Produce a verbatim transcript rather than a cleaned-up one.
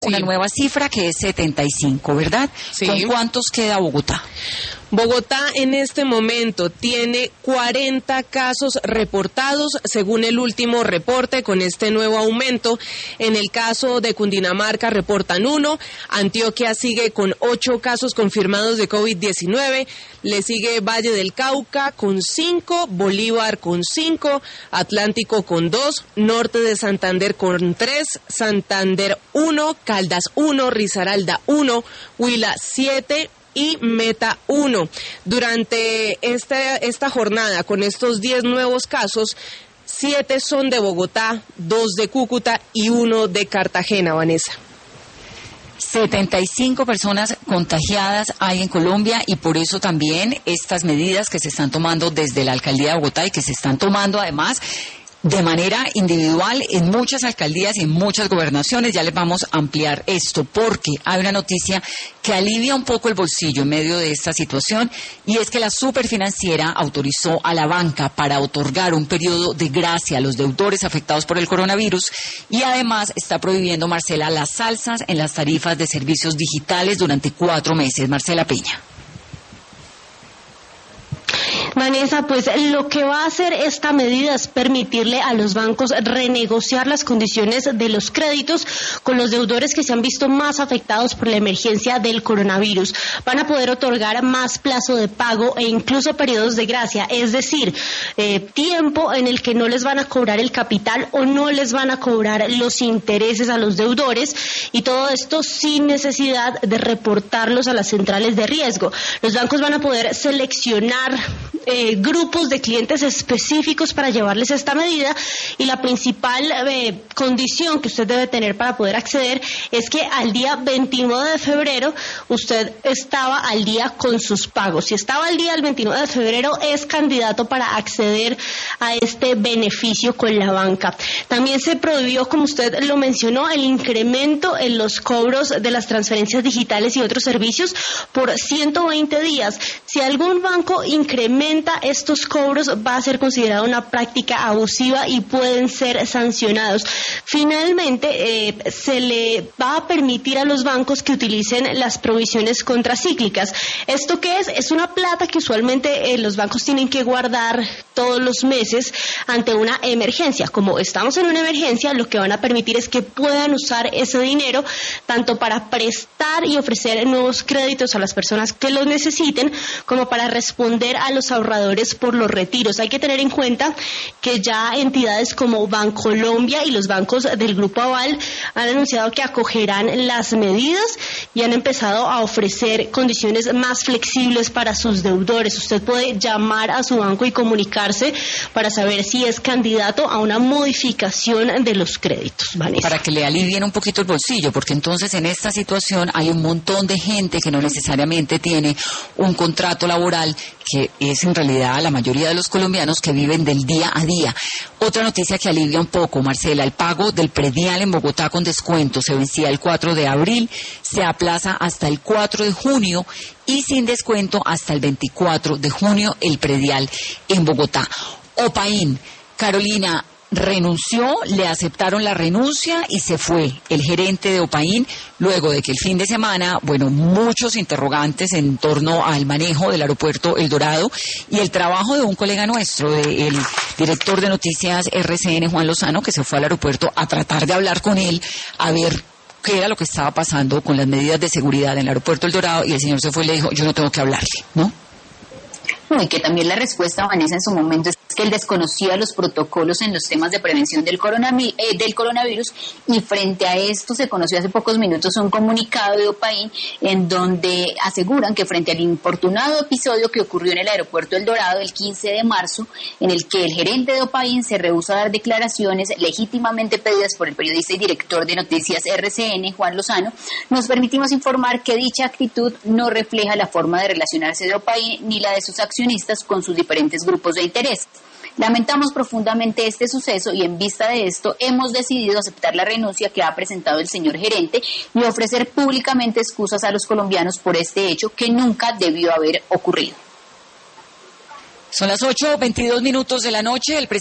sí. una nueva cifra que es setenta y cinco, ¿verdad? Sí. ¿Con cuántos queda Bogotá? Bogotá en este momento tiene cuarenta casos reportados según el último reporte con este nuevo aumento. En el caso de Cundinamarca reportan uno, Antioquia sigue con ocho casos confirmados de COVID diecinueve, le sigue Valle del Cauca con cinco, Bolívar con cinco, Atlántico con dos, Norte de Santander con tres, Santander uno, Caldas uno, Risaralda uno, Huila siete, y Meta uno. Durante esta, esta jornada, con estos diez nuevos casos, siete son de Bogotá, dos de Cúcuta y uno de Cartagena, Vanessa. setenta y cinco personas contagiadas hay en Colombia y por eso también estas medidas que se están tomando desde la Alcaldía de Bogotá y que se están tomando además de manera individual en muchas alcaldías y en muchas gobernaciones. Ya les vamos a ampliar esto porque hay una noticia que alivia un poco el bolsillo en medio de esta situación y es que la superfinanciera autorizó a la banca para otorgar un periodo de gracia a los deudores afectados por el coronavirus y además está prohibiendo, Marcela, las alzas en las tarifas de servicios digitales durante cuatro meses. Marcela Peña. Vanessa, pues lo que va a hacer esta medida es permitirle a los bancos renegociar las condiciones de los créditos con los deudores que se han visto más afectados por la emergencia del coronavirus. Van a poder otorgar más plazo de pago e incluso periodos de gracia, es decir, eh, tiempo en el que no les van a cobrar el capital o no les van a cobrar los intereses a los deudores y todo esto sin necesidad de reportarlos a las centrales de riesgo. Los bancos van a poder seleccionar Eh, grupos de clientes específicos para llevarles esta medida y la principal eh, condición que usted debe tener para poder acceder es que al día veintinueve de febrero usted estaba al día con sus pagos. Si estaba al día el veintinueve de febrero es candidato para acceder a este beneficio con la banca. También se prohibió, como usted lo mencionó, el incremento en los cobros de las transferencias digitales y otros servicios por ciento veinte días. Si algún banco incrementa estos cobros va a ser considerado una práctica abusiva y pueden ser sancionados. Finalmente, eh, se le va a permitir a los bancos que utilicen las provisiones contracíclicas. ¿Esto qué es? Es una plata que usualmente eh, los bancos tienen que guardar todos los meses ante una emergencia. Como estamos en una emergencia, lo que van a permitir es que puedan usar ese dinero tanto para prestar y ofrecer nuevos créditos a las personas que los necesiten, como para responder a los ahorradores por los retiros. Hay que tener en cuenta que ya entidades como Bancolombia y los bancos del Grupo Aval han anunciado que acogerán las medidas y han empezado a ofrecer condiciones más flexibles para sus deudores. Usted puede llamar a su banco y comunicarse para saber si es candidato a una modificación de los créditos, Vanessa. Para que le alivien un poquito el bolsillo, porque entonces en esta situación hay un montón de gente que no necesariamente tiene un contrato laboral, que es en realidad la mayoría de los colombianos que viven del día a día. Otra noticia que alivia un poco, Marcela, el pago del predial en Bogotá con descuento se vencía el cuatro de abril, se aplaza hasta el cuatro de junio y sin descuento hasta el veinticuatro de junio el predial en Bogotá. Opaín, Carolina, renunció, le aceptaron la renuncia y se fue el gerente de Opaín luego de que el fin de semana, bueno, muchos interrogantes en torno al manejo del aeropuerto El Dorado y el trabajo de un colega nuestro, de, el director de noticias R C N, Juan Lozano, que se fue al aeropuerto a tratar de hablar con él, a ver qué era lo que estaba pasando con las medidas de seguridad en el aeropuerto El Dorado, y el señor se fue y le dijo, yo no tengo que hablarle, ¿no? Y que también la respuesta, Vanessa, en su momento es que él desconocía los protocolos en los temas de prevención del, coronavi- eh, del coronavirus, y frente a esto se conoció hace pocos minutos un comunicado de Opaín en donde aseguran que frente al infortunado episodio que ocurrió en el aeropuerto El Dorado el quince de marzo, en el que el gerente de Opaín se rehúsa a dar declaraciones legítimamente pedidas por el periodista y director de noticias R C N, Juan Lozano, nos permitimos informar que dicha actitud no refleja la forma de relacionarse de Opaín ni la de sus accionistas con sus diferentes grupos de interés. Lamentamos profundamente este suceso y en vista de esto hemos decidido aceptar la renuncia que ha presentado el señor gerente y ofrecer públicamente excusas a los colombianos por este hecho que nunca debió haber ocurrido. Son las ocho veintidós minutos de la noche. El